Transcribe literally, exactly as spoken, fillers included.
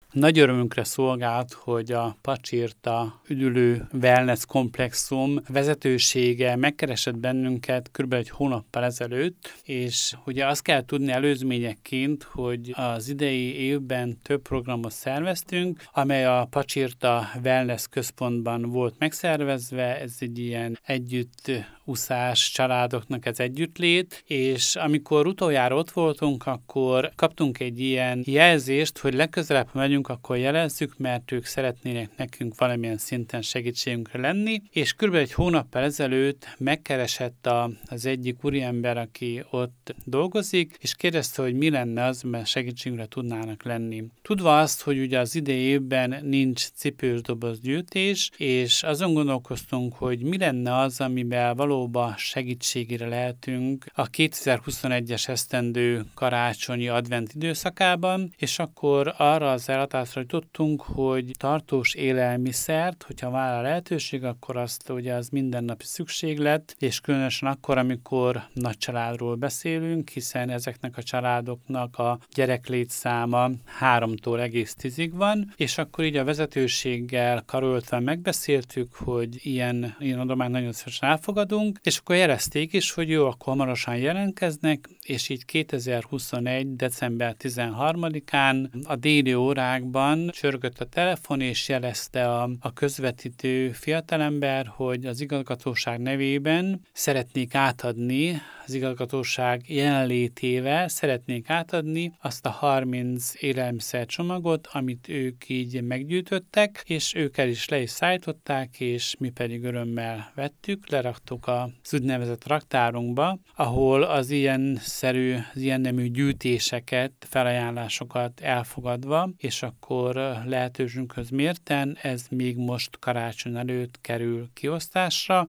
Nagy örömünkre szolgált, hogy a Pacsirta üdülő wellness komplexum vezetősége megkeresett bennünket kb. Egy hónappal ezelőtt, és ugye azt kell tudni előzményekként, hogy az idei évben több programot szerveztünk, amely a Pacsirta Wellness Központban volt megszervezve, ez egy ilyen együtt úszás családoknak ez együttlét, és amikor utoljára ott voltunk, akkor kaptunk egy ilyen jelzést, hogy legközelebb, ha megyünk, akkor jelezzük, mert ők szeretnének nekünk valamilyen szinten segítségünkre lenni, és kb. Egy hónappal ezelőtt megkeresett a, az egyik úriember, aki ott dolgozik, és kérdezte, hogy mi lenne az, mert segítségünkre tudnának lenni. Tudva azt, hogy ugye az idei évben nincs cipős doboz gyűjtés, és azon gondolkoztunk, hogy mi lenne az, amivel valóban segítségére lehetünk a kétezer-huszonegyes esztendő karácsonyi advent időszakában, és akkor arra az elhatározásra jutottunk, hogy tartós élelmiszert, hogyha vár a lehetőség, akkor azt ugye az mindennapi szükséglet, és különösen akkor, amikor nagy családról beszélünk, hiszen ezeknek a családoknak a gyereklétszáma háromtól egész tízig van, és akkor így a vezetőséggel karöltve megbeszéltük, hogy ilyen, ilyen adományt nagyon szívesen elfogadunk, és akkor jelezték is, hogy jó, akkor hamarosan jelentkeznek, és így kétezer-huszonegy. december tizenharmadikán a déli órákban csörgött a telefon, és jelezte a, a közvetítő fiatalember, hogy az igazgatóság nevében szeretnék átadni, az igazgatóság jelenlétével szeretnék átadni azt a harminc élelmiszer csomagot, amit ők így meggyűjtöttek, és ők el is le is szállították, és mi pedig örömmel vettük, leraktuk az úgynevezett raktárunkba, ahol az ilyen szerű, az ilyen nemű gyűjtéseket, felajánlásokat elfogadva, és akkor lehetőségünkhöz mérten ez még most karácsony előtt kerül kiosztásra,